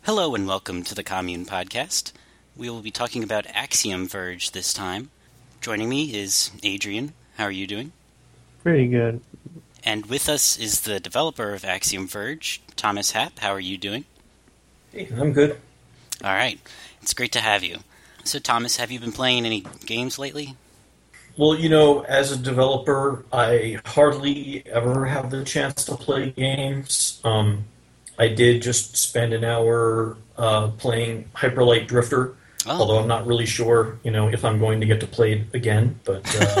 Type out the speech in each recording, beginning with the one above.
Hello and welcome to the Commune Podcast. We will be talking about Axiom Verge this time. Joining me is Adrian. How are you doing? Pretty good. And with us is the developer of Axiom Verge, Thomas Happ. How are you doing? Hey, I'm good. All right. It's great to have you. So, Thomas, have you been playing any games lately? Well, as a developer, I hardly ever have the chance to play games. I did just spend an hour playing Hyper Light Drifter, although I'm not really sure, if I'm going to get to play it again. But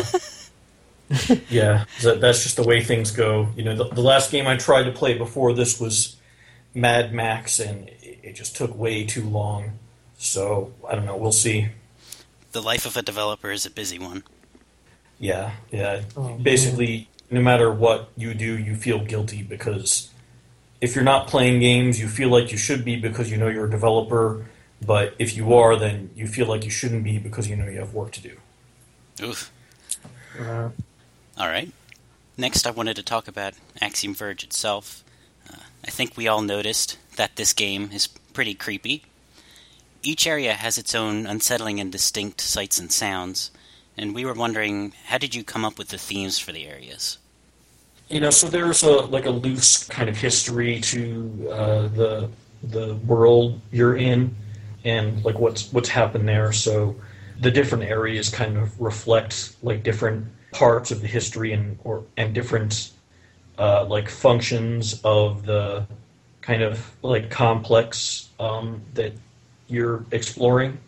yeah, that's just the way things go. The last game I tried to play before this was Mad Max, and it just took way too long. So I don't know. We'll see. The life of a developer is a busy one. Yeah. Basically, no matter what you do, you feel guilty because if you're not playing games, you feel like you should be because you're a developer. But if you are, then you feel like you shouldn't be because you have work to do. Oof. All right. Next, I wanted to talk about Axiom Verge itself. I think we all noticed that this game is pretty creepy. Each area has its own unsettling and distinct sights and sounds, and we were wondering, how did you come up with the themes for the areas? So there's a loose kind of history to the world you're in, and what's happened there. So the different areas kind of reflect different parts of the history and different functions of the kind of complex that you're exploring.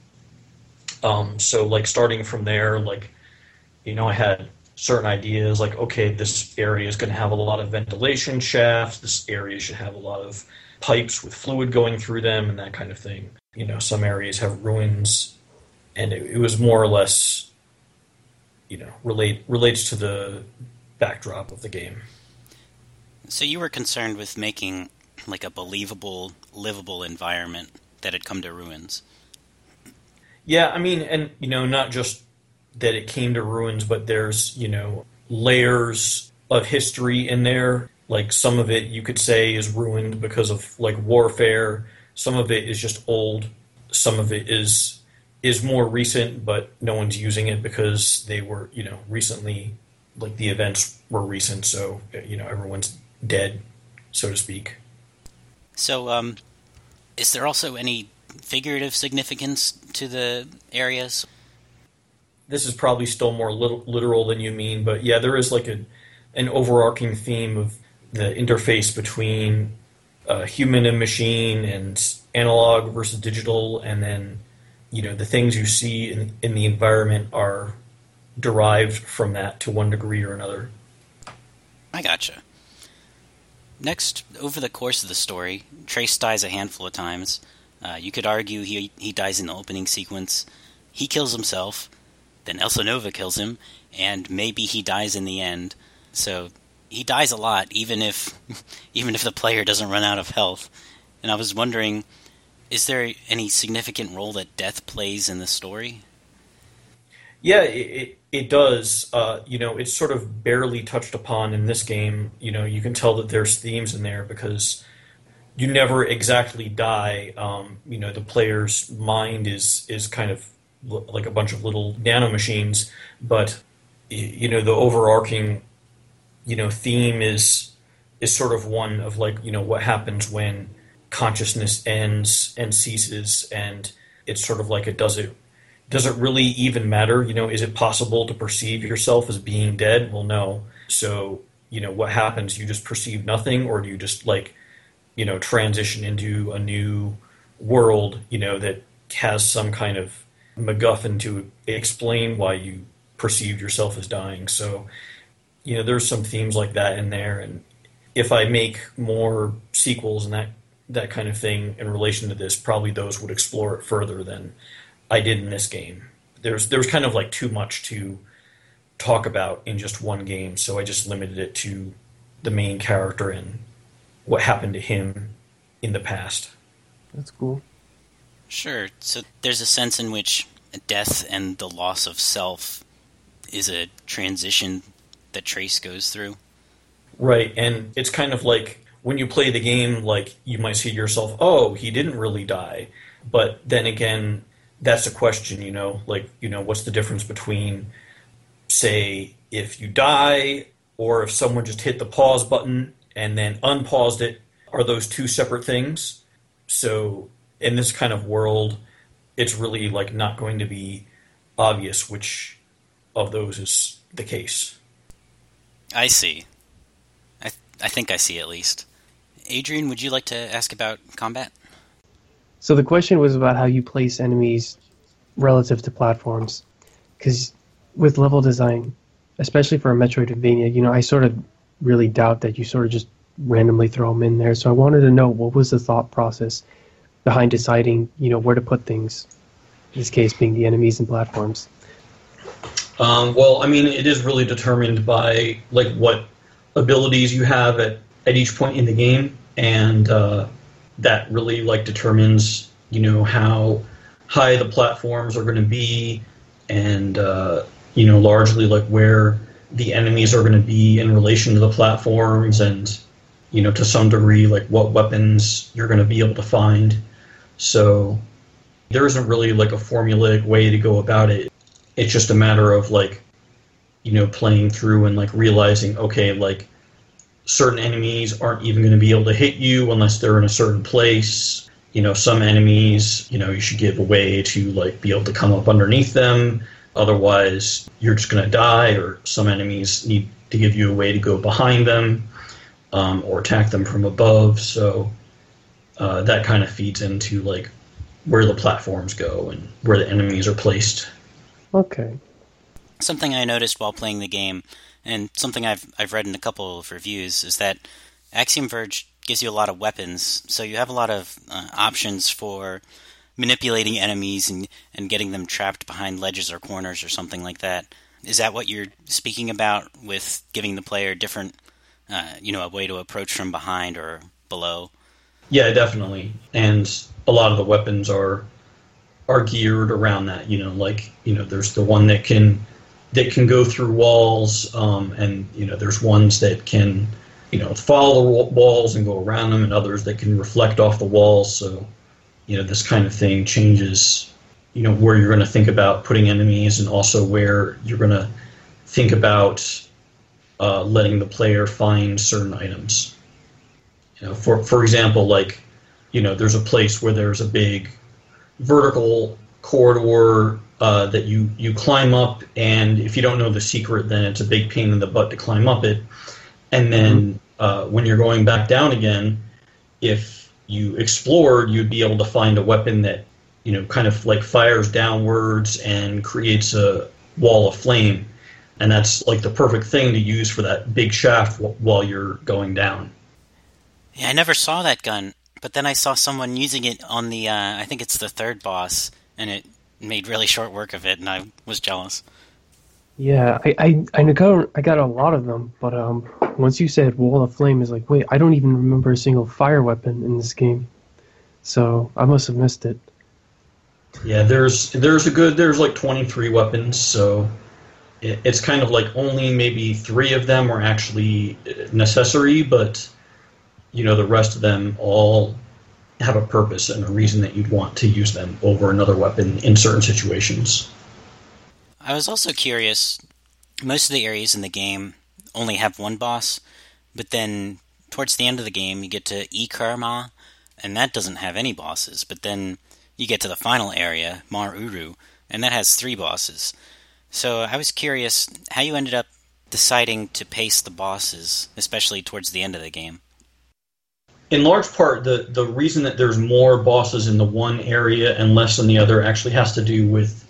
So starting from there, I had certain ideas okay, this area is going to have a lot of ventilation shafts, this area should have a lot of pipes with fluid going through them and that kind of thing. Some areas have ruins, and it was more or less, relates to the backdrop of the game. So you were concerned with making a believable, livable environment that had come to ruins. Yeah, and not just that it came to ruins, but there's, layers of history in there. Some of it you could say is ruined because of warfare. Some of it is just old. Some of it is more recent, but no one's using it because they were, recently, the events were recent, so, everyone's dead, so to speak. So, is there also any figurative significance to the areas? This is probably still more literal than you mean, but yeah, there is an overarching theme of the interface between human and machine and analog versus digital, and then the things you see in the environment are derived from that to one degree or another. I gotcha. Next, over the course of the story, Trace dies a handful of times. You could argue he dies in the opening sequence. He kills himself. Then Elsa Nova kills him, and maybe he dies in the end. So he dies a lot, even if the player doesn't run out of health. And I was wondering, is there any significant role that death plays in the story? Yeah, it does. It's sort of barely touched upon in this game. You can tell that there's themes in there because you never exactly die. The player's mind is kind of like a bunch of little nanomachines, but the overarching theme is sort of one of what happens when consciousness ends and ceases, and it's sort of does it really even matter? Is it possible to perceive yourself as being dead? Well, no. So what happens? You just perceive nothing, or do you just transition into a new world that has some kind of MacGuffin to explain why you perceived yourself as dying. So, there's some themes like that in there, and if I make more sequels and that kind of thing in relation to this, probably those would explore it further than I did in this game. There's kind of too much to talk about in just one game, so I just limited it to the main character and what happened to him in the past. That's cool. Sure. So there's a sense in which death and the loss of self is a transition that Trace goes through. Right, and it's kind of when you play the game, like, you might say to yourself, oh, he didn't really die. But then again, that's a question, like, what's the difference between, say, if you die or if someone just hit the pause button and then unpaused it? Are those two separate things? So in this kind of world, it's really like not going to be obvious which of those is the case. I see. I think I see at least. Adrian, would you like to ask about combat? So the question was about how you place enemies relative to platforms. Because with level design, especially for a Metroidvania, I sort of really doubt that you sort of just randomly throw them in there. So I wanted to know, what was the thought process behind deciding, where to put things, in this case being the enemies and platforms? Well, I mean, it is really determined by like what abilities you have at each point in the game, and that really like determines, how high the platforms are going to be, and largely like where the enemies are going to be in relation to the platforms, and to some degree like what weapons you're going to be able to find. So there isn't really like a formulaic way to go about it. It's just a matter of like, playing through and like realizing, okay, like certain enemies aren't even going to be able to hit you unless they're in a certain place. Some enemies, you should give a way to like be able to come up underneath them. Otherwise, you're just going to die. Or some enemies need to give you a way to go behind them, or attack them from above. So that kind of feeds into like where the platforms go and where the enemies are placed. Okay. Something I noticed while playing the game, and something I've read in a couple of reviews, is that Axiom Verge gives you a lot of weapons, so you have a lot of options for manipulating enemies and getting them trapped behind ledges or corners or something like that. Is that what you're speaking about with giving the player different, a way to approach from behind or below? Yeah, definitely. And a lot of the weapons are geared around that. There's the one that can go through walls, and there's ones that can follow the walls and go around them, and others that can reflect off the walls. So this kind of thing changes where you're going to think about putting enemies, and also where you're going to think about letting the player find certain items. For example, like there's a place where there's a big vertical corridor that you climb up, and if you don't know the secret, then it's a big pain in the butt to climb up it. And then when you're going back down again, if you explored, you'd be able to find a weapon that kind of like fires downwards and creates a wall of flame, and that's like the perfect thing to use for that big shaft while you're going down. Yeah, I never saw that gun, but then I saw someone using it on the, I think it's the third boss, and it made really short work of it, and I was jealous. Yeah, I got a lot of them, but once you said Wall of Flame, is like, wait, I don't even remember a single fire weapon in this game, so I must have missed it. Yeah, there's like 23 weapons, so it's kind of like only maybe 3 of them are actually necessary, but the rest of them all have a purpose and a reason that you'd want to use them over another weapon in certain situations. I was also curious, most of the areas in the game only have one boss, but then towards the end of the game you get to Ikarma, and that doesn't have any bosses, but then you get to the final area, Mar Uru, and that has 3 bosses. So I was curious how you ended up deciding to pace the bosses, especially towards the end of the game. In large part, the reason that there's more bosses in the one area and less in the other actually has to do with,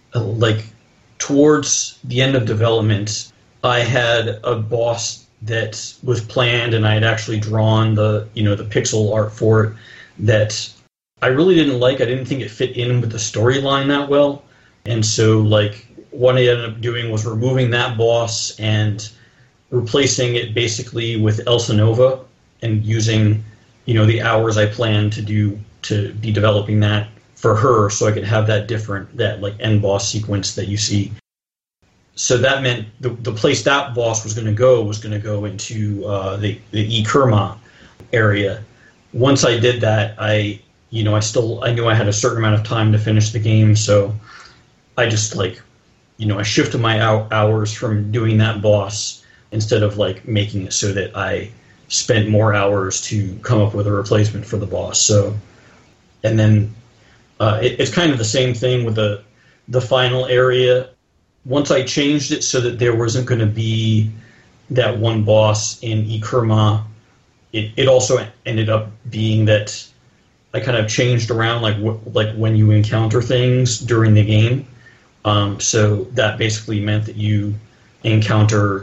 towards the end of development, I had a boss that was planned, and I had actually drawn the pixel art for it that I really didn't like. I didn't think it fit in with the storyline that well, and so what I ended up doing was removing that boss and replacing it basically with Elsa Nova, and using the hours I planned to be developing that for her, so I could have that end boss sequence that you see. So that meant the place that boss was going to go into the Ikarma, area. Once I did that, I knew I had a certain amount of time to finish the game, so I just I shifted my hours from doing that boss instead of making it so that I spent more hours to come up with a replacement for the boss. So, and then it's kind of the same thing with the final area. Once I changed it so that there wasn't going to be that one boss in Ikurma, it also ended up being that I kind of changed around when you encounter things during the game. So that basically meant that you encounter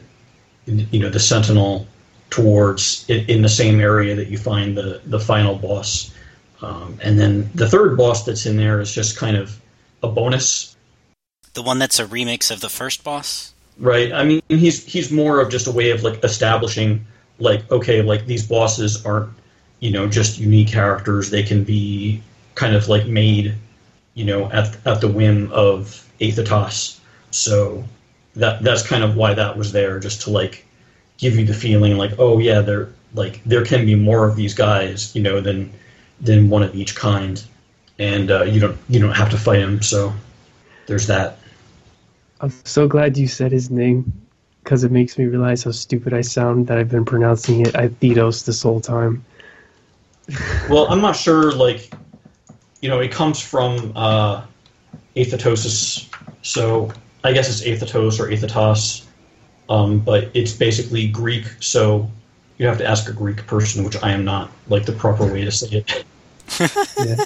the Sentinel towards in the same area that you find the final boss. And then the third boss that's in there is just kind of a bonus. The one that's a remix of the first boss? Right. I mean, he's more of just a way of establishing these bosses aren't, just unique characters. They can be kind of made, at the whim of Aethetos. So that's kind of why that was there, just to give you the feeling oh yeah, there can be more of these guys, than one of each kind, and you don't have to fight him. So there's that. I'm so glad you said his name, because it makes me realize how stupid I sound that I've been pronouncing it Aethetos this whole time. Well, I'm not sure, it comes from Aethetosis, so I guess it's Aethetos or Aethetos, but it's basically Greek, so you have to ask a Greek person, which I am not, the proper way to say it. Yeah.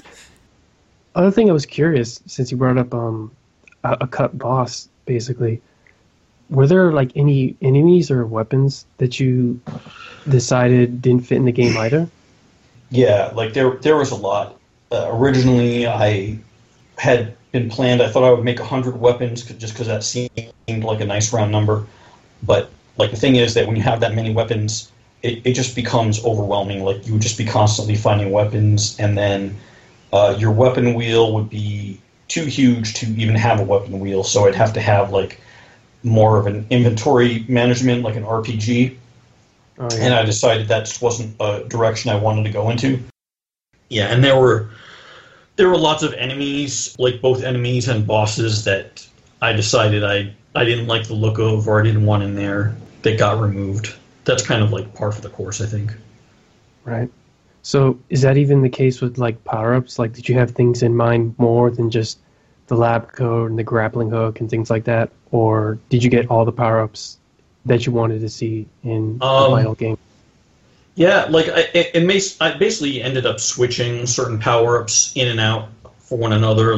Other thing I was curious, since you brought up a cut boss, basically, were there any enemies or weapons that you decided didn't fit in the game either? Yeah, there was a lot. Originally, I had been planned. I thought I would make 100 weapons just because that seemed like a nice round number. But the thing is that when you have that many weapons, it just becomes overwhelming. You would just be constantly finding weapons, and then your weapon wheel would be too huge to even have a weapon wheel. So I'd have to have more of an inventory management, like an RPG. Oh, yeah. And I decided that just wasn't a direction I wanted to go into. Yeah, and there were lots of enemies, both enemies and bosses, that I decided I didn't like the look of, or I didn't want in there, that got removed. That's kind of par for the course, I think. Right. So is that even the case with power-ups? Did you have things in mind more than just the lab coat and the grappling hook and things like that? Or did you get all the power-ups that you wanted to see in the final game? Yeah, I basically ended up switching certain power-ups in and out for one another.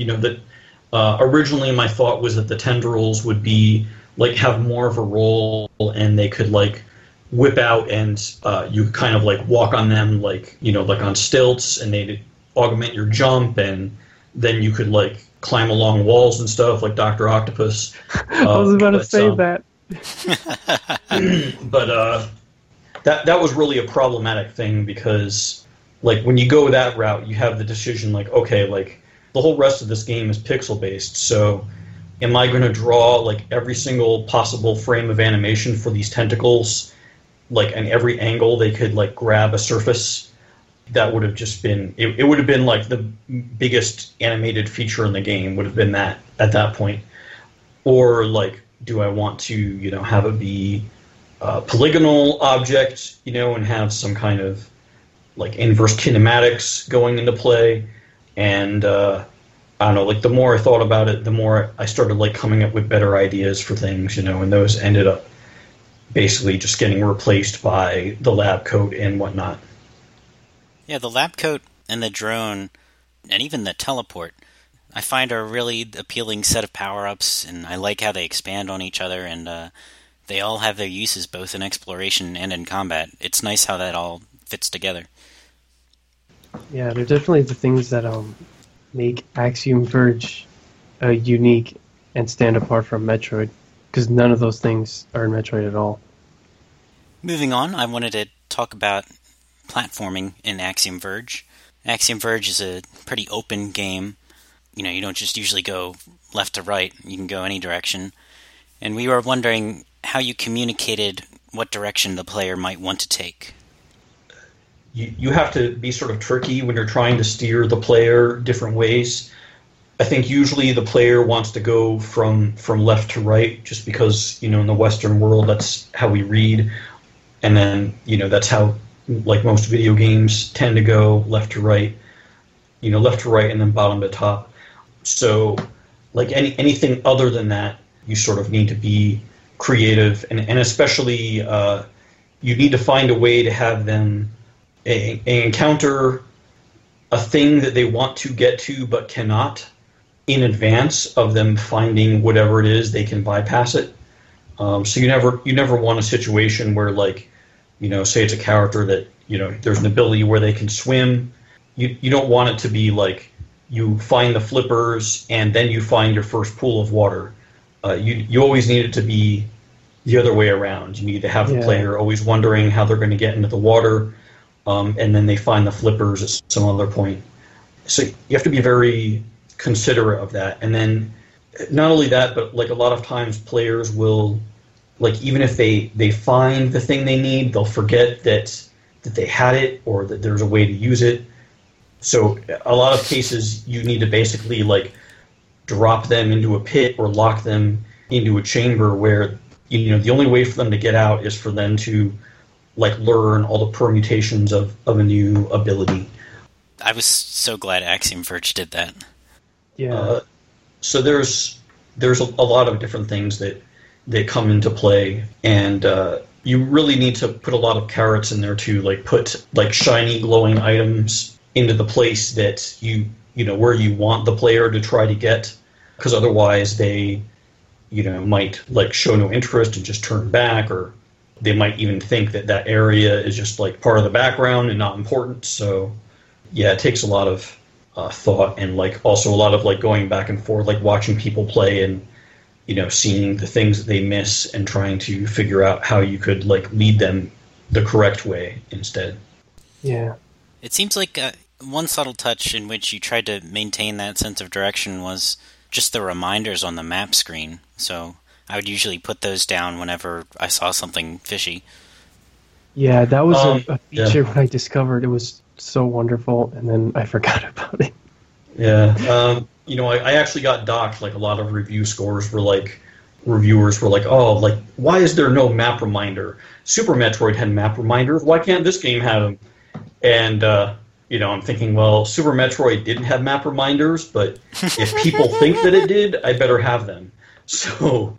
Originally my thought was that the tendrils would be, have more of a role, and they could, whip out, and you kind of walk on them on stilts, and they'd augment your jump, and then you could climb along walls and stuff like Dr. Octopus. I was about to say that. But that was really a problematic thing, because when you go that route, you have the decision okay, the whole rest of this game is pixel based, so am I going to draw every single possible frame of animation for these tentacles, and every angle they could grab a surface? That would have just been it would have been the biggest animated feature in the game, would have been that at that point. Or do I want to have it be a polygonal object, and have some kind of inverse kinematics going into play? And I don't know, the more I thought about it, the more I started coming up with better ideas for things, and those ended up basically just getting replaced by the lab coat and whatnot. Yeah, the lab coat and the drone, and even the teleport, I find are a really appealing set of power-ups, and I like how they expand on each other, and they all have their uses both in exploration and in combat. It's nice how that all fits together. Yeah, they're definitely the things that make Axiom Verge unique and stand apart from Metroid, because none of those things are in Metroid at all. Moving on, I wanted to talk about platforming in Axiom Verge. Axiom Verge is a pretty open game. You don't just usually go left to right. You can go any direction. And we were wondering how you communicated what direction the player might want to take. you have to be sort of tricky when you're trying to steer the player different ways. I think usually the player wants to go from left to right, just because, you know, in the Western world that's how we read, and then, you know, that's how, like, most video games tend to go, left to right, you know, left to right and then bottom to top. So, like, anything other than that, you sort of need to be creative, and especially you need to find a way to have them encounter a thing that they want to get to but cannot in advance of them finding whatever it is. They can bypass it. So you never want a situation where, like, you know, say it's a character that, you know, there's an ability where they can swim. You don't want it to be like you find the flippers and then you find your first pool of water. You always need it to be the other way around. You need to have the player always wondering how they're going to get into the water, and then they find the flippers at some other point. So you have to be very considerate of that. And then not only that, but, like, a lot of times players will, like, even if they find the thing they need, they'll forget that they had it or that there's a way to use it. So a lot of cases you need to basically, like, drop them into a pit or lock them into a chamber where, you know, the only way for them to get out is for them to, like, learn all the permutations of a new ability. I was so glad Axiom Verge did that. Yeah. So there's a lot of different things that come into play, and you really need to put a lot of carrots in there too, like put, like, shiny glowing items into the place that you know, where you want the player to try to get, because otherwise they, you know, might, like, show no interest and just turn back, or they might even think that area is just, like, part of the background and not important. So yeah, it takes a lot of thought, and, like, also a lot of, like, going back and forth, like, watching people play and, you know, seeing the things that they miss and trying to figure out how you could, like, lead them the correct way instead. Yeah. It seems like one subtle touch in which you tried to maintain that sense of direction was just the reminders on the map screen. So I would usually put those down whenever I saw something fishy. Yeah, that was a feature when I discovered. It was so wonderful, and then I forgot about it. Yeah. You know, I actually got docked. Like, a lot of review scores were like, reviewers were like, oh, like, why is there no map reminder? Super Metroid had map reminders. Why can't this game have them? And, you know, I'm thinking, well, Super Metroid didn't have map reminders, but if people think that it did, I better have them. So,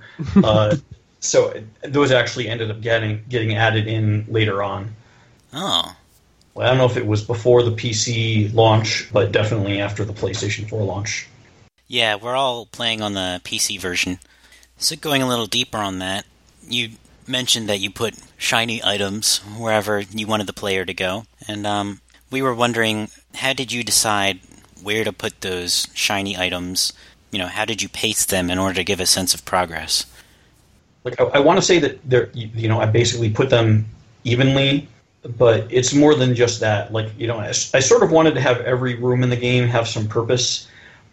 so those actually ended up getting added in later on. Oh. Well, I don't know if it was before the PC launch, but definitely after the PlayStation 4 launch. Yeah, we're all playing on the PC version. So going a little deeper on that, you mentioned that you put shiny items wherever you wanted the player to go. And we were wondering, how did you decide where to put those shiny items? You know, how did you pace them in order to give a sense of progress? Like, I want to say that you know, I basically put them evenly, but it's more than just that. Like, you know, I sort of wanted to have every room in the game have some purpose,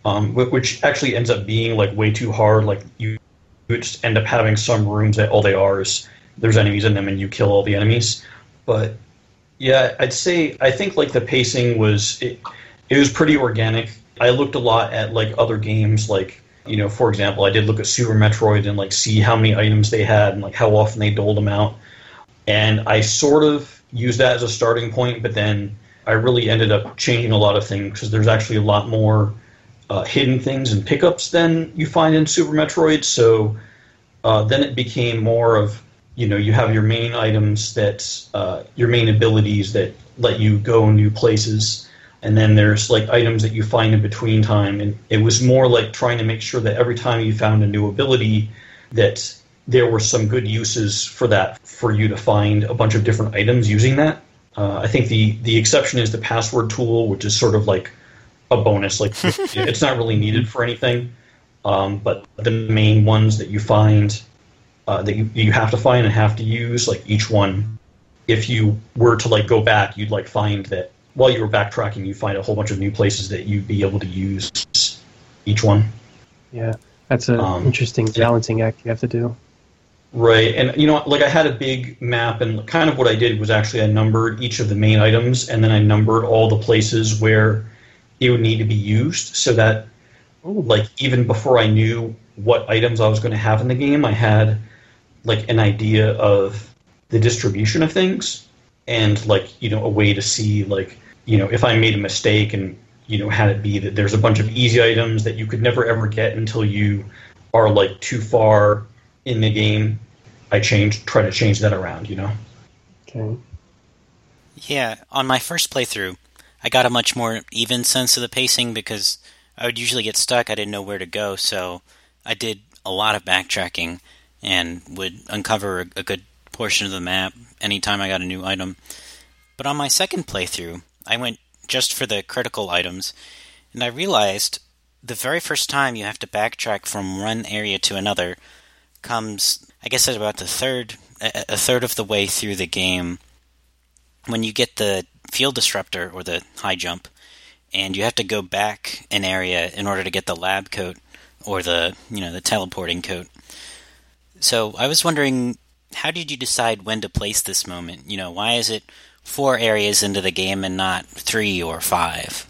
which actually ends up being, like, way too hard. Like, you just end up having some rooms that all they are is there's enemies in them and you kill all the enemies. But yeah, I think, like, the pacing was it was pretty organic. I looked a lot at, like, other games, like, you know, for example, I did look at Super Metroid and, like, see how many items they had and, like, how often they doled them out. And I sort of used that as a starting point, but then I really ended up changing a lot of things, because there's actually a lot more hidden things and pickups than you find in Super Metroid. So then it became more of, you know, you have your main items that, your main abilities that let you go new places, and then there's, like, items that you find in between time. And it was more like trying to make sure that every time you found a new ability, that there were some good uses for that, for you to find a bunch of different items using that. I think the exception is the password tool, which is sort of like a bonus. Like, it's not really needed for anything. But the main ones that you find, that you have to find and have to use, like, each one, if you were to, like, go back, you'd, like, find that while you were backtracking, you find a whole bunch of new places that you'd be able to use each one. Yeah, that's an interesting balancing act you have to do. Right, and like I had a big map, and kind of what I did was actually I numbered each of the main items, and then I numbered all the places where it would need to be used, so that like even before I knew what items I was going to have in the game, I had like an idea of the distribution of things, and like a way to see like if I made a mistake and had it be that there's a bunch of easy items that you could never ever get until you are like too far in the game. I try to change that around. Okay. Yeah, on my first playthrough, I got a much more even sense of the pacing because I would usually get stuck. I didn't know where to go, so I did a lot of backtracking and would uncover a good portion of the map anytime I got a new item. But on my second playthrough, I went just for the critical items, and I realized the very first time you have to backtrack from one area to another comes, I guess, at about a third of the way through the game, when you get the field disruptor or the high jump, and you have to go back an area in order to get the lab coat or the teleporting coat. So I was wondering, how did you decide when to place this moment? Why is it 4 areas into the game and not 3 or 5?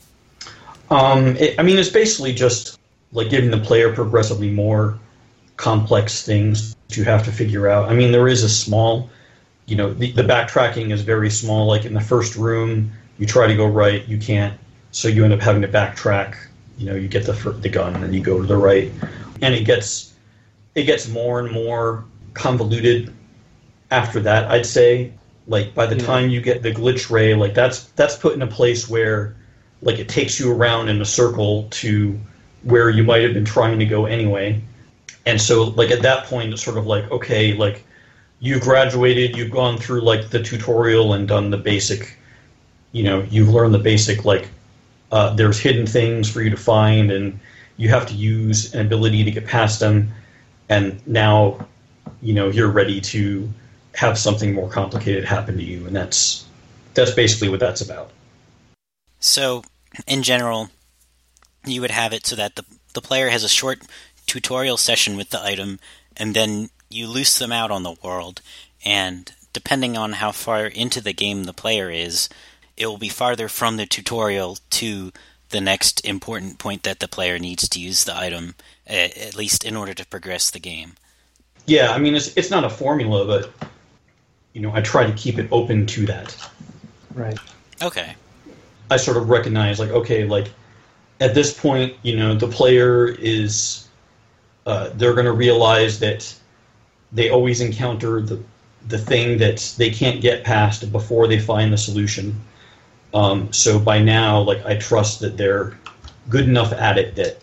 It's basically just like giving the player progressively more complex things to have to figure out. There is a small, the backtracking is very small. Like in the first room, you try to go right, you can't, so you end up having to backtrack. You get the gun and then you go to the right, and it gets more and more convoluted after that. I'd say, like by the time you get the glitch ray, like that's put in a place where like it takes you around in a circle to where you might have been trying to go anyway. And so like at that point it's sort of like, okay, like you've graduated, you've gone through like the tutorial and done the basic, you've learned the basic like there's hidden things for you to find and you have to use an ability to get past them, and now you're ready to have something more complicated happen to you, and that's basically what that's about. So, in general, you would have it so that the player has a short tutorial session with the item, and then you loose them out on the world, and depending on how far into the game the player is, it will be farther from the tutorial to the next important point that the player needs to use the item, at least in order to progress the game. Yeah, it's not a formula, but I try to keep it open to that. Right. Okay. I sort of recognize, like, okay, like, at this point, the player is, they're going to realize that they always encounter the thing that they can't get past before they find the solution. So by now, like, I trust that they're good enough at it that,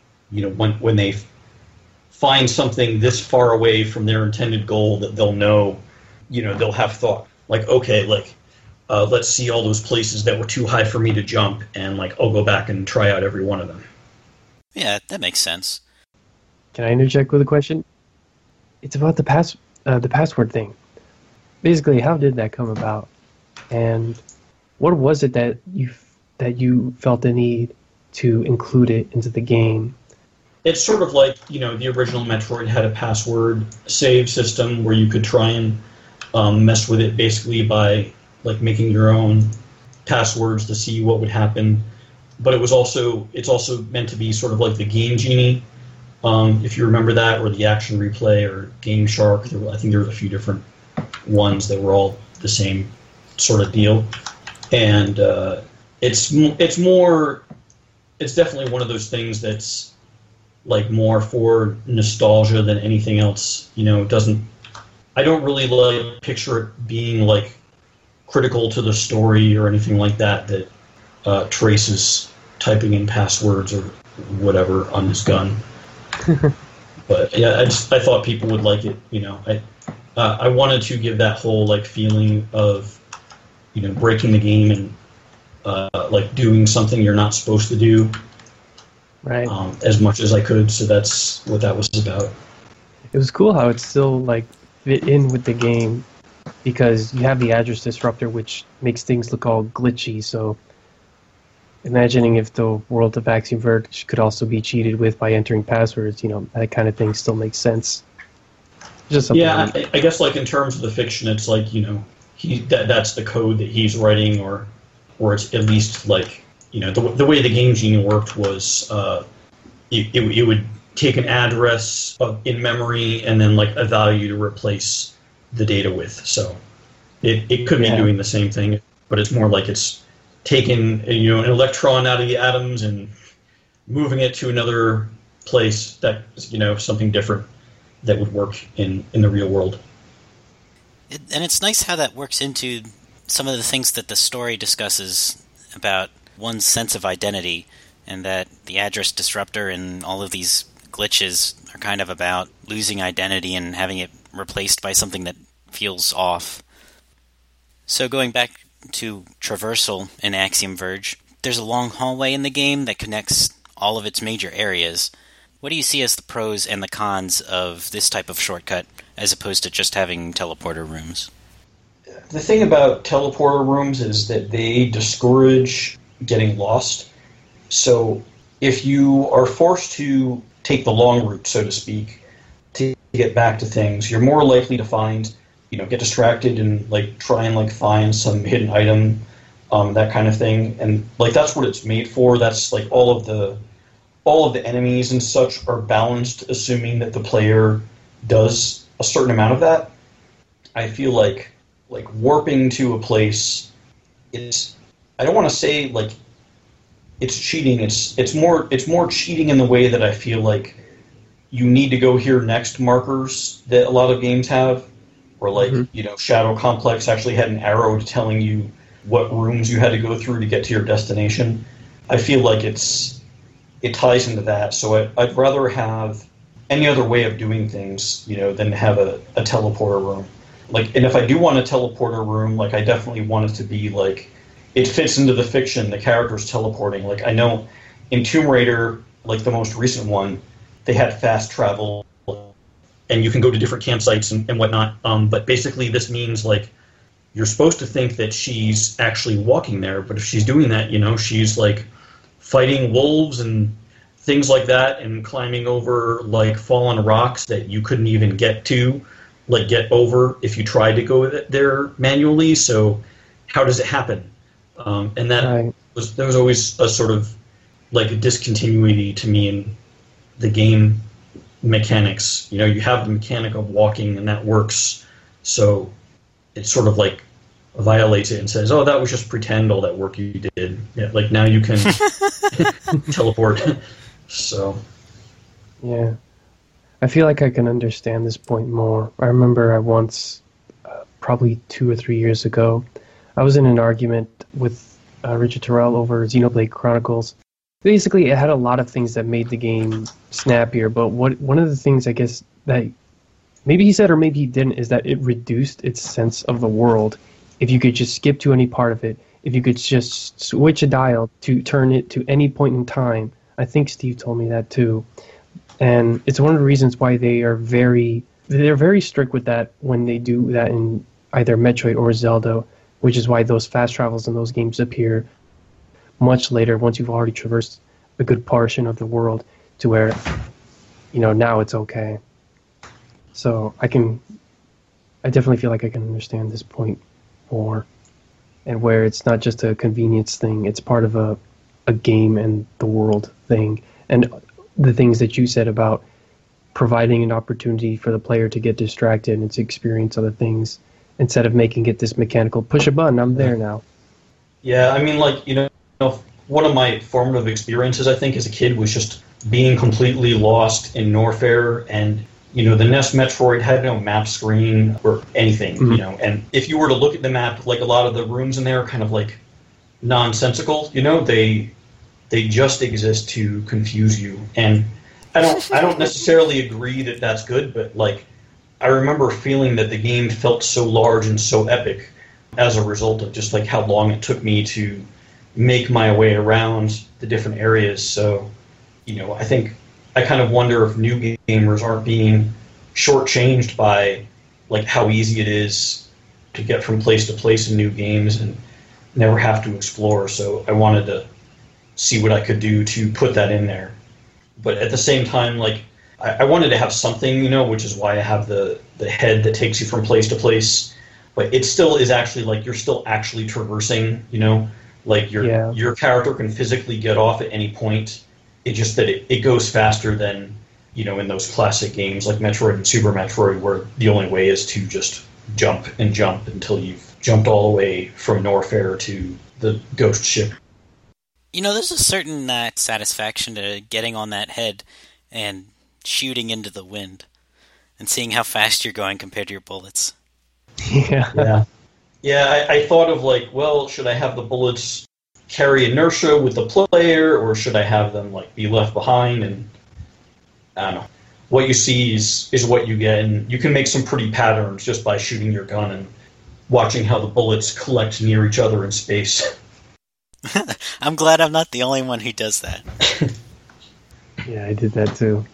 when they find something this far away from their intended goal, that they'll know, they'll have thought, like, okay, like, let's see all those places that were too high for me to jump, and like I'll go back and try out every one of them. Yeah, that makes sense. Can I interject with a question? It's about the password thing. Basically, how did that come about, and what was it that you felt the need to include it into the game? It's sort of like the original Metroid had a password save system where you could try and mess with it basically by like making your own passwords to see what would happen. But it's also meant to be sort of like the Game Genie, if you remember that, or the Action Replay, or Game Shark. I think there were a few different ones that were all the same sort of deal. And it's definitely one of those things that's like more for nostalgia than anything else. I don't really like picture it being like critical to the story or anything like that Trace is typing in passwords or whatever on his gun. But yeah, I thought people would like it. I wanted to give that whole like feeling of breaking the game and like doing something you're not supposed to do, right? As much as I could. So that's what that was about. It was cool how it still like fit in with the game, because you have the address disruptor, which makes things look all glitchy. So imagining if the world of Axiom Verge could also be cheated with by entering passwords, that kind of thing still makes sense. Just something. Yeah, I guess like in terms of the fiction, it's like that's the code that he's writing, or it's at least like the way the game genie worked was it would take an address in memory and then like a value to replace the data with. So it could be doing the same thing, but it's more like it's taking an electron out of the atoms and moving it to another place that something different that would work in the real world. And it's nice how that works into some of the things that the story discusses about one's sense of identity, and that the address disruptor and all of these glitches are kind of about losing identity and having it replaced by something that feels off. So going back to traversal in Axiom Verge, there's a long hallway in the game that connects all of its major areas. What do you see as the pros and the cons of this type of shortcut as opposed to just having teleporter rooms? The thing about teleporter rooms is that they discourage getting lost. So if you are forced to take the long route, so to speak, to get back to things, you're more likely to get distracted and try and find some hidden item, that kind of thing. And that's what it's made for. That's all of the enemies and such are balanced, assuming that the player does a certain amount of that. I feel like warping to a place, I don't want to say it's cheating. It's more cheating in the way that I feel like you need to go here next markers that a lot of games have, or Shadow Complex actually had an arrow telling you what rooms you had to go through to get to your destination. I feel like it ties into that. So I'd rather have any other way of doing things, than have a teleporter room. And if I do want a teleporter room, I definitely want it to be it fits into the fiction, the characters teleporting. I know in Tomb Raider, the most recent one, they had fast travel, and you can go to different campsites and whatnot. But basically this means you're supposed to think that she's actually walking there, but if she's doing that, she's fighting wolves and things like that, and climbing over fallen rocks that you couldn't even get over if you tried to go there manually. So how does it happen? And that was always a sort of a discontinuity to me in the game mechanics. You have the mechanic of walking, and that works. So it sort of violates it and says, "Oh, that was just pretend, all that work you did. Yeah, now you can teleport." So yeah, I feel like I can understand this point more. I remember I once, probably 2 or 3 years ago, I was in an argument with Richard Terrell over Xenoblade Chronicles. Basically, it had a lot of things that made the game snappier, but one of the things I guess that maybe he said or maybe he didn't is that it reduced its sense of the world. If you could just skip to any part of it, if you could just switch a dial to turn it to any point in time. I think Steve told me that too. And it's one of the reasons why they're very strict with that when they do that in either Metroid or Zelda, which is why those fast travels in those games appear much later once you've already traversed a good portion of the world to where, now it's okay. So I definitely feel like I can understand this point more, and where it's not just a convenience thing, it's part of a game and the world thing. And the things that you said about providing an opportunity for the player to get distracted and to experience other things instead of making it this mechanical push a button, I'm there now. Yeah, I mean, one of my formative experiences, I think, as a kid was just being completely lost in Norfair, and the NES Metroid had no map screen or anything, and if you were to look at the map, a lot of the rooms in there are kind of nonsensical, they just exist to confuse you. And I don't necessarily agree that that's good, but I remember feeling that the game felt so large and so epic as a result of just how long it took me to make my way around the different areas. So, I think I kind of wonder if new gamers aren't being shortchanged by how easy it is to get from place to place in new games and never have to explore. So I wanted to see what I could do to put that in there. But at the same time, I wanted to have something, which is why I have the head that takes you from place to place. But it still is actually like you're still actually traversing, like your character can physically get off at any point. It's just that it goes faster than, in those classic games like Metroid and Super Metroid, where the only way is to just jump and jump until you've jumped all the way from Norfair to the ghost ship. There's a certain satisfaction to getting on that head and shooting into the wind and seeing how fast you're going compared to your bullets. Yeah. Yeah, I thought of like, well, should I have the bullets carry inertia with the player, or should I have them like be left behind? And I don't know. What you see is what you get, and you can make some pretty patterns just by shooting your gun and watching how the bullets collect near each other in space. I'm glad I'm not the only one who does that. Yeah, I did that too.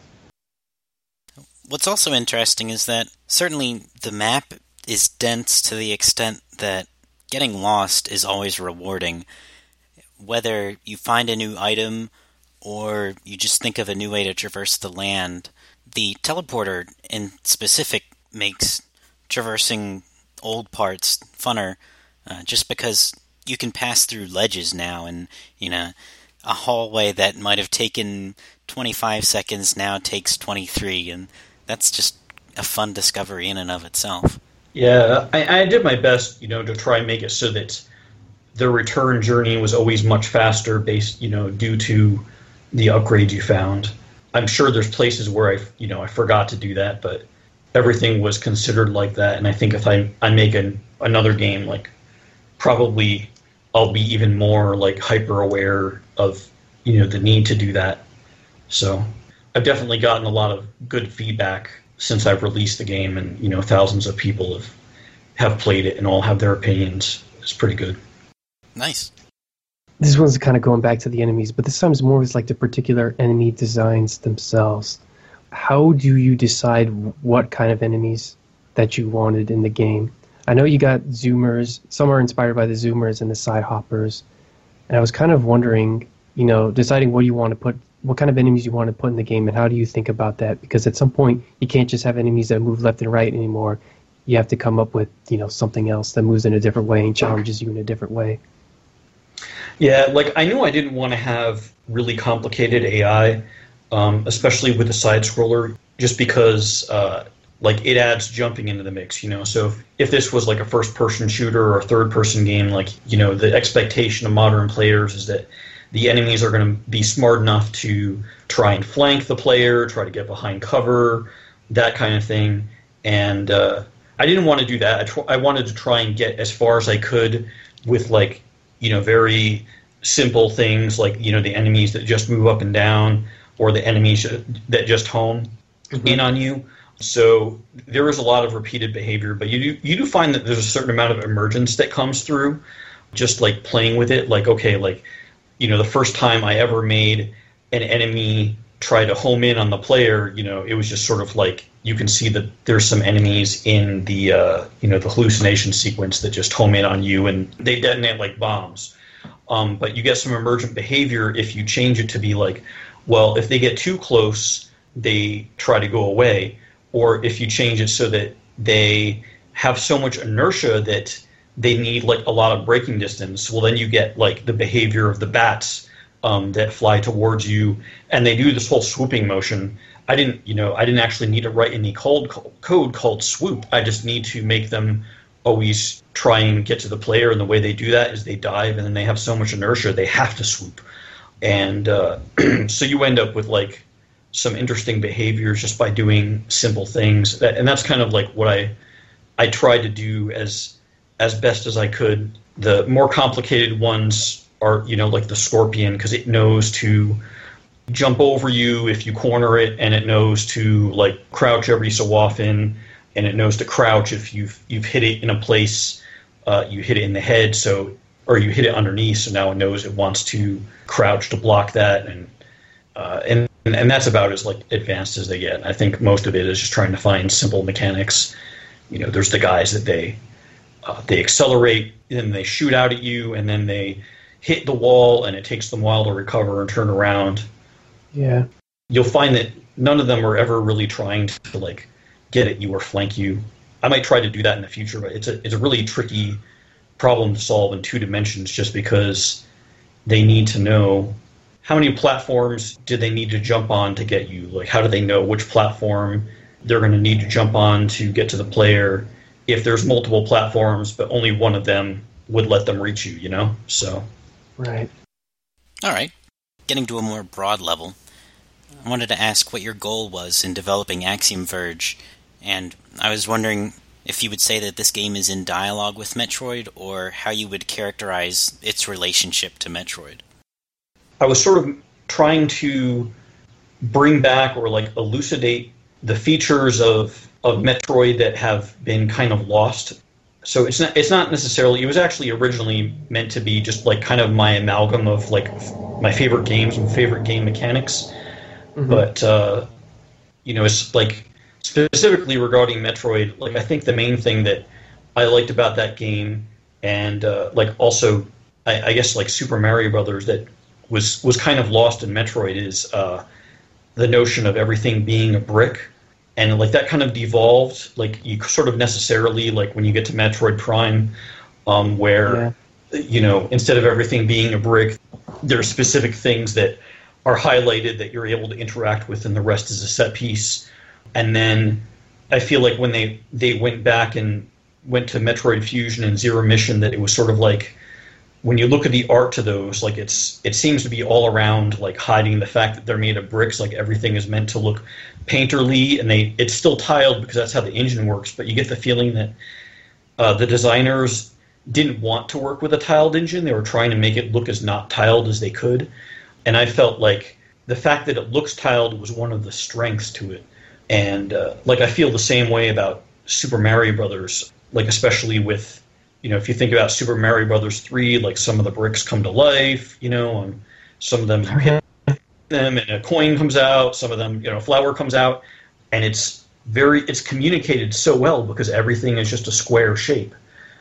What's also interesting is that certainly the map is dense to the extent that getting lost is always rewarding. Whether you find a new item or you just think of a new way to traverse the land, the teleporter in specific makes traversing old parts funner, just because you can pass through ledges now, and a hallway that might have taken 25 seconds now takes 23, and that's just a fun discovery in and of itself. Yeah, I did my best, to try and make it so that the return journey was always much faster based, due to the upgrades you found. I'm sure there's places where I forgot to do that, but everything was considered like that. And I think if I make another game, like probably I'll be even more like hyper aware of, the need to do that. So I've definitely gotten a lot of good feedback since I've released the game, and thousands of people have played it and all have their opinions. It's pretty good. Nice. This one's kind of going back to the enemies, but this time it's more with like the particular enemy designs themselves. How do you decide what kind of enemies that you wanted in the game? I know you got Zoomers. Some are inspired by the Zoomers and the Side Hoppers, and I was kind of wondering, deciding what kind of enemies you want to put in the game, and how do you think about that? Because at some point, you can't just have enemies that move left and right anymore. You have to come up with, something else that moves in a different way and challenges you in a different way. Yeah, like I knew I didn't want to have really complicated AI, especially with the side scroller, just because it adds jumping into the mix. So if this was like a first person shooter or a third person game, the expectation of modern players is that the enemies are going to be smart enough to try and flank the player, try to get behind cover, that kind of thing. And I didn't want to do that. I wanted to try and get as far as I could with very simple things like, the enemies that just move up and down, or the enemies that just home in on you. So there is a lot of repeated behavior, but you do find that there's a certain amount of emergence that comes through just like playing with it. Like, okay, the first time I ever made an enemy try to home in on the player, it was just sort of like you can see that there's some enemies in the the hallucination sequence that just home in on you and they detonate like bombs. But you get some emergent behavior if you change it to be like, well, if they get too close, they try to go away. Or if you change it so that they have so much inertia that they need like a lot of braking distance, well, then you get like the behavior of the bats that fly towards you, and they do this whole swooping motion. I didn't actually need to write any code called swoop. I just need to make them always try and get to the player, and the way they do that is they dive, and then they have so much inertia they have to swoop. And so you end up with like some interesting behaviors just by doing simple things. And that's kind of like what I tried to do as best as I could. The more complicated ones are, like the Scorpion, because it knows to jump over you if you corner it, and it knows to like crouch every so often, and it knows to crouch if you've hit it in a place, you hit it in the head, or you hit it underneath, so now it knows it wants to crouch to block that, and that's about as like advanced as they get. I think most of it is just trying to find simple mechanics. There's the guys that they accelerate, then they shoot out at you, and then they hit the wall, and it takes them a while to recover and turn around. Yeah. you'll find that none of them are ever really trying to like get at you or flank you. I might try to do that in the future, but it's a really tricky problem to solve in 2 dimensions, just because they need to know how many platforms do they need to jump on to get you. Like, how do they know which platform they're going to need to jump on to get to the player if there's multiple platforms, but only one of them would let them reach you, you know? So. Right. All right. Getting to a more broad level, I wanted to ask what your goal was in developing Axiom Verge, and I was wondering if you would say that this game is in dialogue with Metroid, or how you would characterize its relationship to Metroid. I was sort of trying to bring back or like elucidate the features of Metroid that have been kind of lost. So it's not necessarily, it was actually originally meant to be just like kind of my amalgam of like my favorite games and favorite game mechanics. Mm-hmm. But it's like specifically regarding Metroid, like I think the main thing that I liked about that game, and like also I guess like Super Mario Brothers that was kind of lost in Metroid, is the notion of everything being a brick. And like that kind of devolved, like you sort of necessarily, like when you get to Metroid Prime, where instead of everything being a brick, there are specific things that are highlighted that you're able to interact with, and the rest is a set piece. And then I feel like when they went back and went to Metroid Fusion and Zero Mission, that it was sort of like, when you look at the art to those, like it seems to be all around like hiding the fact that they're made of bricks. Like everything is meant to look painterly, and it's still tiled because that's how the engine works. But you get the feeling that the designers didn't want to work with a tiled engine. They were trying to make it look as not tiled as they could. And I felt like the fact that it looks tiled was one of the strengths to it. And like I feel the same way about Super Mario Brothers, like especially with, if you think about Super Mario Brothers 3, like some of the bricks come to life, and some of them you hit them and a coin comes out, some of them, a flower comes out, and it's communicated so well because everything is just a square shape.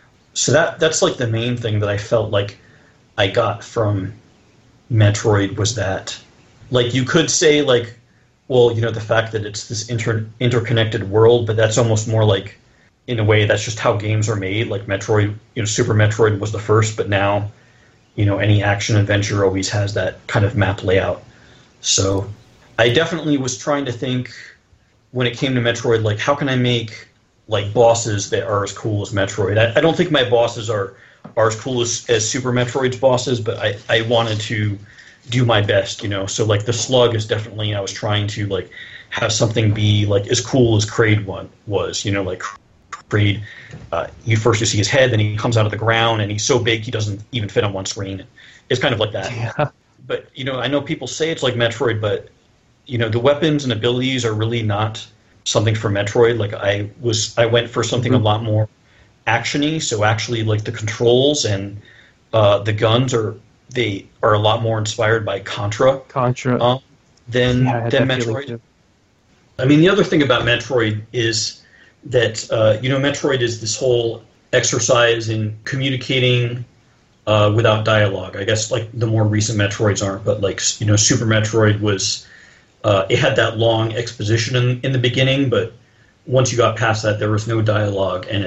So that's like the main thing that I felt like I got from Metroid, was that, like, you could say like, well, the fact that it's this interconnected world, but that's almost more like, in a way, that's just how games are made. Like Metroid, Super Metroid was the first, but now, any action adventure always has that kind of map layout. So I definitely was trying to think, when it came to Metroid, like, how can I make like bosses that are as cool as Metroid? I don't think my bosses are as cool as Super Metroid's bosses, but I wanted to do my best, So like the Slug is definitely, I was trying to like have something be like as cool as Kraid was, like Kraid, you see his head, then he comes out of the ground, and he's so big he doesn't even fit on one screen. It's kind of like that. Yeah. But I know people say it's like Metroid, but the weapons and abilities are really not something for Metroid. Like I went for something a lot more actiony. So actually, like the controls and the guns are a lot more inspired by Contra. Than Metroid. I mean, the other thing about Metroid is that Metroid is this whole exercise in communicating without dialogue. I guess like the more recent Metroids aren't, but like Super Metroid was, it had that long exposition in the beginning, but once you got past that, there was no dialogue, and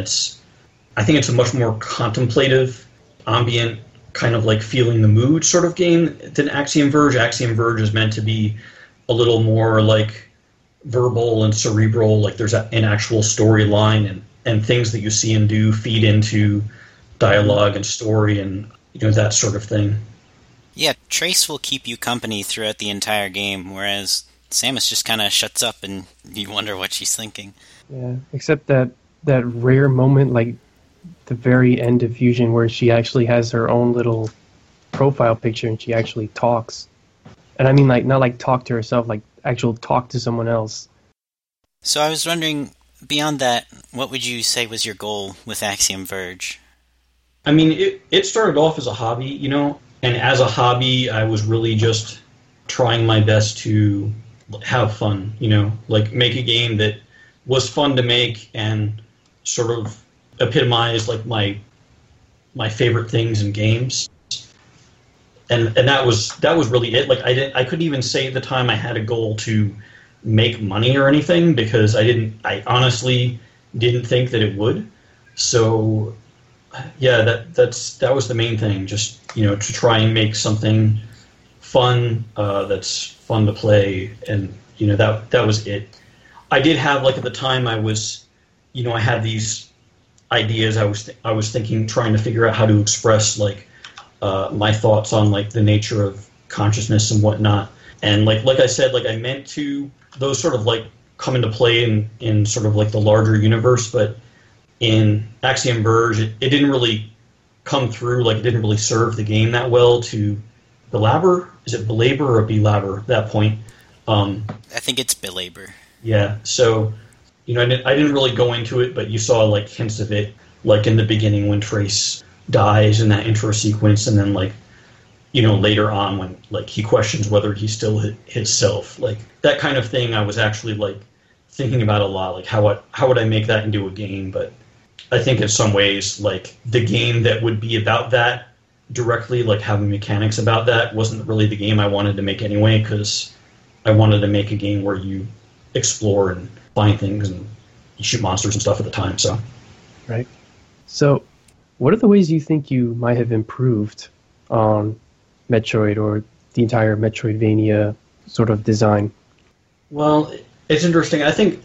I think it's a much more contemplative, ambient, kind of like feeling the mood sort of game than Axiom Verge. Axiom Verge is meant to be a little more like verbal and cerebral, like there's an actual storyline, and things that you see and do feed into dialogue and story and that sort of thing. Yeah, Trace will keep you company throughout the entire game, whereas Samus just kind of shuts up and you wonder what she's thinking. Yeah, except that rare moment, like the very end of Fusion, where she actually has her own little profile picture and she actually talks. And I mean, like, not like talk to herself, like actual talk to someone else. So I was wondering, beyond that, what would you say was your goal with Axiom Verge? I mean, it started off as a hobby, and as a hobby, I was really just trying my best to have fun, like make a game that was fun to make and sort of epitomized like my favorite things in games. and that was really it. Like I couldn't even say at the time I had a goal to make money or anything, because I honestly didn't think that it would. So yeah, that was the main thing, just, you know, to try and make something fun, that's fun to play, and, you know, that was it. I did have, like, at the time I was, you know, I had these ideas. I was thinking, trying to figure out how to express, like, my thoughts on, like, the nature of consciousness and whatnot. And like I said, like, I meant to those sort of, like, come into play in sort of like the larger universe, but in Axiom Verge, it didn't really come through. Like, it didn't really serve the game that well to belabor. Is it belabor or belabor at that point? I think it's belabor. Yeah, so, you know, I didn't really go into it, but you saw, like, hints of it, like, in the beginning when Trace dies in that intro sequence, and then, like, you know, later on when, like, he questions whether he's still his self. Like, that kind of thing I was actually, like, thinking about a lot. Like, how would I make that into a game? But I think in some ways, like, the game that would be about that directly, like, having mechanics about that, wasn't really the game I wanted to make anyway, because I wanted to make a game where you explore and find things and you shoot monsters and stuff at the time. So, right. So, what are the ways you think you might have improved on Metroid or the entire Metroidvania sort of design? Well, it's interesting. I think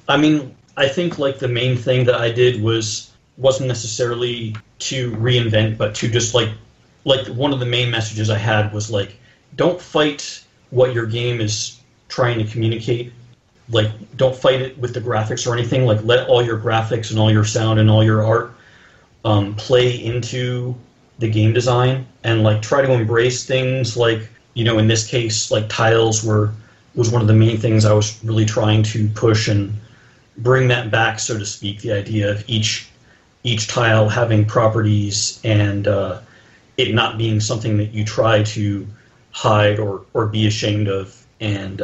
like the main thing that I did wasn't necessarily to reinvent, but to just like one of the main messages I had was, like, don't fight what your game is trying to communicate. Like, don't fight it with the graphics or anything. Like, let all your graphics and all your sound and all your art play into the game design, and, like, try to embrace things like, you know, in this case, like, tiles was one of the main things I was really trying to push and bring that back, so to speak, the idea of each tile having properties and it not being something that you try to hide or be ashamed of. And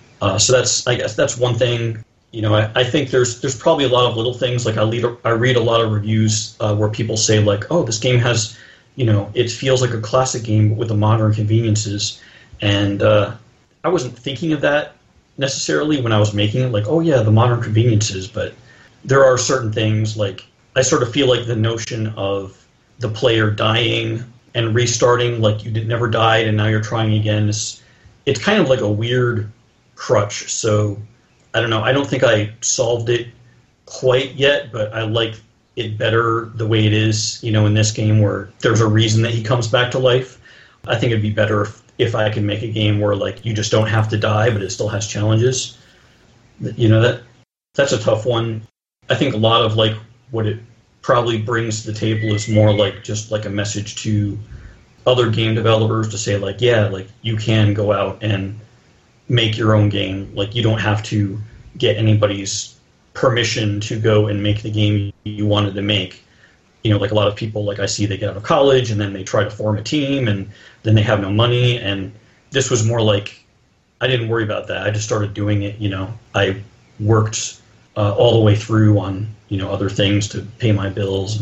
so I guess that's one thing. You know, I think there's probably a lot of little things. Like, I read a lot of reviews where people say, like, oh, this game has, you know, it feels like a classic game but with the modern conveniences. And I wasn't thinking of that necessarily when I was making it, like, oh yeah, the modern conveniences, but there are certain things, like, I sort of feel like the notion of the player dying and restarting, like, you never died and now you're trying again, it's kind of like a weird crutch. So I don't know, I don't think I solved it quite yet, but I like it better the way it is, you know, in this game, where there's a reason that he comes back to life. I think it'd be better if I can make a game where, like, you just don't have to die, but it still has challenges. You know, that's a tough one. I think a lot of, like, what it probably brings to the table is more like just like a message to other game developers to say, like, yeah, like, you can go out and make your own game. Like, you don't have to get anybody's permission to go and make the game you wanted to make. You know, like, a lot of people, like, I see they get out of college and then they try to form a team and then they have no money. And this was more like, I didn't worry about that. I just started doing it, you know. I worked all the way through on, you know, other things to pay my bills.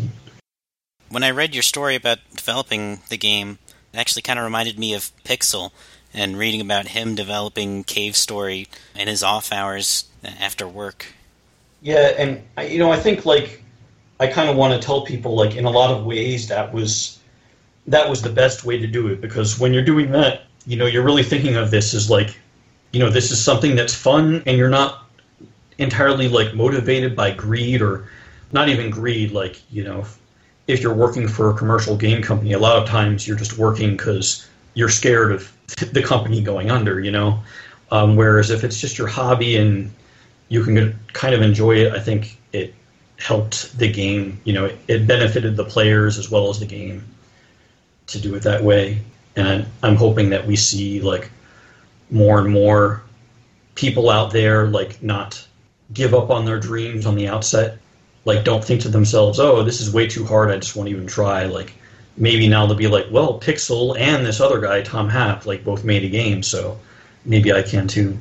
When I read your story about developing the game, it actually kind of reminded me of Pixel, and reading about him developing Cave Story in his off hours after work. Yeah, and, you know, I think, like, I kind of want to tell people, like, in a lot of ways that was the best way to do it, because when you're doing that, you know, you're really thinking of this as, like, you know, this is something that's fun, and you're not entirely, like, motivated by greed, or not even greed. Like, you know, if you're working for a commercial game company, a lot of times you're just working because you're scared of the company going under, you know. Whereas if it's just your hobby and you can kind of enjoy it, I think it helped the game. You know, it benefited the players as well as the game to do it that way. And I'm hoping that we see, like, more and more people out there, like, not give up on their dreams on the outset. Like, don't think to themselves, oh, this is way too hard, I just won't even try. Like, maybe now they'll be like, well, Pixel and this other guy, Tom Happ, like, both made a game, so maybe I can too.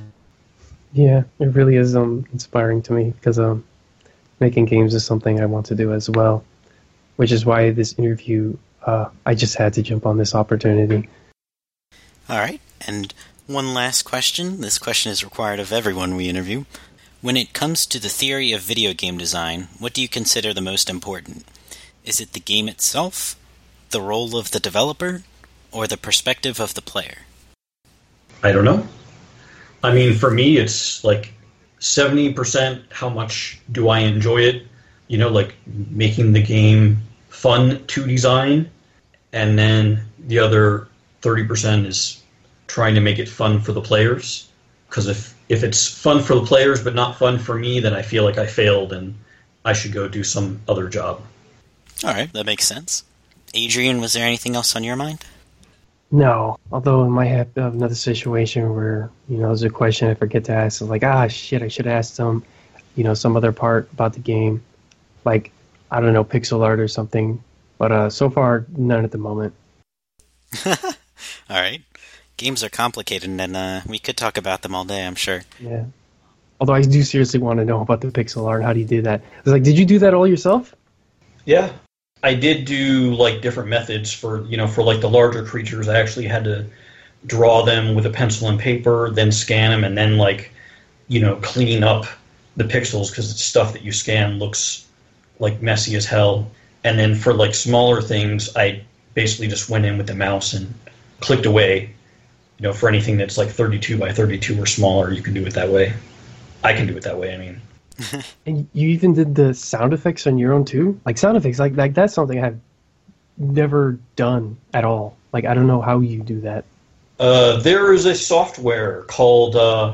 Yeah, it really is inspiring to me, because making games is something I want to do as well, which is why this interview, I just had to jump on this opportunity. All right, and one last question. This question is required of everyone we interview. When it comes to the theory of video game design, what do you consider the most important? Is it the game itself, the role of the developer, or the perspective of the player? I don't know. I mean, for me, it's like 70% how much do I enjoy it, like making the game fun to design, and then the other 30% is trying to make it fun for the players. Because if it's fun for the players but not fun for me, then I feel like I failed and I should go do some other job. All right, that makes sense. Adrian, was there anything else on your mind? No, although I might have another situation where, there's a question I forget to ask. Like, shit, I should ask them, some other part about the game. Like, I don't know, pixel art or something. But so far, none at the moment. All right. Games are complicated, and we could talk about them all day, I'm sure. Yeah. Although I do seriously want to know about the pixel art. How do you do that? I was like, did you do that all yourself? Yeah. I did do like different methods for like the larger creatures. I actually had to draw them with a pencil and paper, then scan them, and then clean up the pixels because the stuff that you scan looks like messy as hell. And then for like smaller things, I basically just went in with the mouse and clicked away. For anything that's like 32 by 32 or smaller, you can do it that way. I can do it that way, I mean. And you even did the sound effects on your own too? Like sound effects, like that's something I've never done at all. Like I don't know how you do that. There is a software called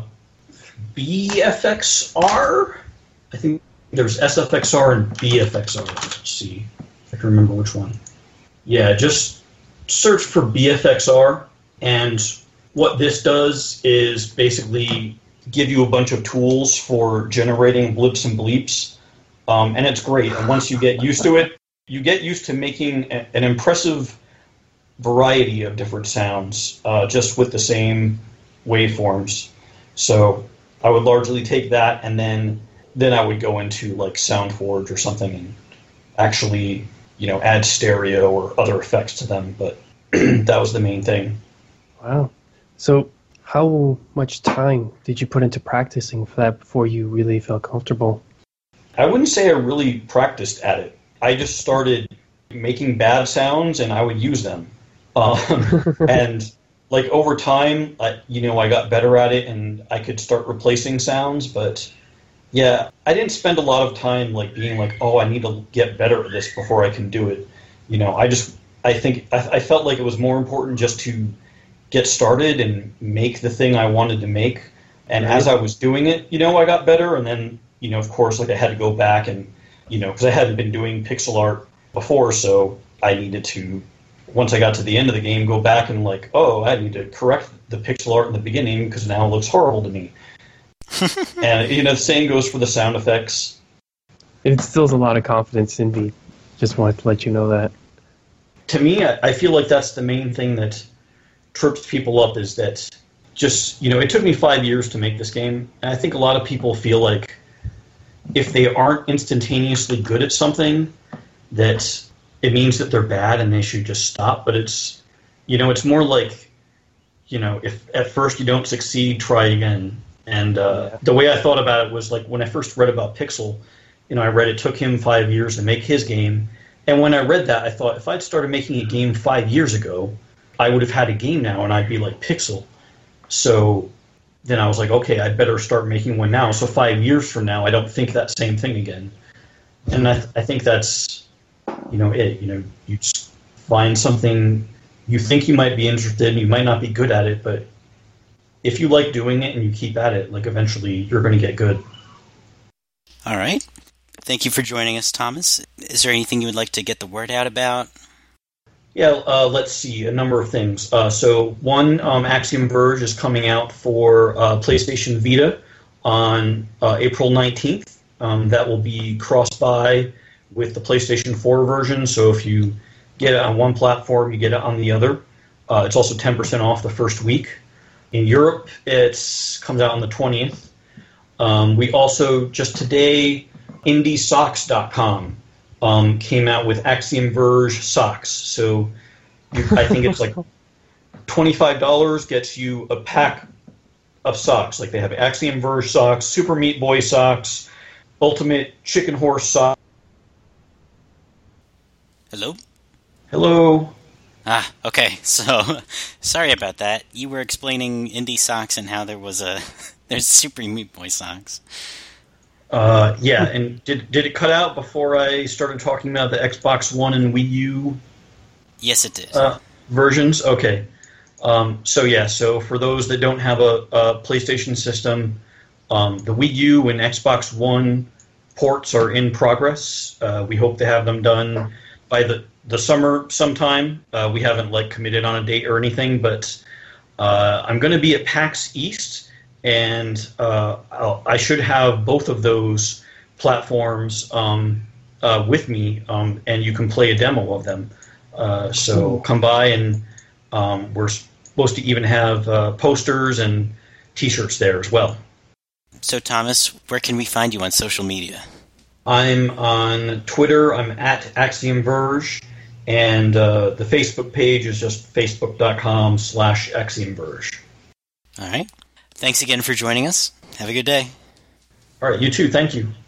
BFXR. I think there's SFXR and BFXR. Let's see if I can remember which one. Yeah, just search for BFXR, and what this does is basically give you a bunch of tools for generating blips and bleeps, and it's great. And once you get used to it, you get used to making an impressive variety of different sounds just with the same waveforms. So I would largely take that, and then I would go into like SoundForge or something and actually add stereo or other effects to them. But that was the main thing. Wow. So how much time did you put into practicing for that before you really felt comfortable? I wouldn't say I really practiced at it. I just started making bad sounds and I would use them. And like over time, I got better at it and I could start replacing sounds. But yeah, I didn't spend a lot of time like being like, oh, I need to get better at this before I can do it. I felt like it was more important just to get started and make the thing I wanted to make. And as I was doing it, I got better. And then, of course, like I had to go back and, because I hadn't been doing pixel art before, so I needed to, once I got to the end of the game, go back and like, oh, I need to correct the pixel art in the beginning because now it looks horrible to me. And, the same goes for the sound effects. It instills a lot of confidence in me. Just wanted to let you know that. To me, I feel like that's the main thing that trips people up is that just, it took me 5 years to make this game. And I think a lot of people feel like if they aren't instantaneously good at something, that it means that they're bad and they should just stop. But it's, it's more like, if at first you don't succeed, try again. And the way I thought about it was like when I first read about Pixel, I read it took him 5 years to make his game. And when I read that, I thought if I'd started making a game 5 years ago, I would have had a game now and I'd be like Pixel. So then I was like, okay, I better start making one now. So 5 years from now, I don't think that same thing again. And I think that's, it. You just find something you think you might be interested in. You might not be good at it, but if you like doing it and you keep at it, like eventually you're going to get good. All right. Thank you for joining us, Thomas. Is there anything you would like to get the word out about? Yeah, let's see, a number of things. So one, Axiom Verge is coming out for PlayStation Vita on April 19th. That will be cross-buy with the PlayStation 4 version, so if you get it on one platform, you get it on the other. It's also 10% off the first week. In Europe, it comes out on the 20th. We also, just today, IndieSocks.com came out with Axiom Verge socks. So I think it's like $25 gets you a pack of socks. Like they have Axiom Verge socks, Super Meat Boy socks, Ultimate Chicken Horse socks. Hello? Hello. Ah, okay. So, sorry about that. You were explaining indie socks and how there's Super Meat Boy socks. Yeah, and did it cut out before I started talking about the Xbox One and Wii U? Yes, it did. Versions? Okay. So for those that don't have a PlayStation system, the Wii U and Xbox One ports are in progress. We hope to have them done by the summer sometime. We haven't committed on a date or anything, but I'm going to be at PAX East, and I should have both of those platforms with me, and you can play a demo of them. So come by, and we're supposed to even have posters and T-shirts there as well. So, Thomas, where can we find you on social media? I'm on Twitter. I'm at Axiom Verge, and the Facebook page is just facebook.com/Axiom Verge. All right. Thanks again for joining us. Have a good day. All right, you too. Thank you.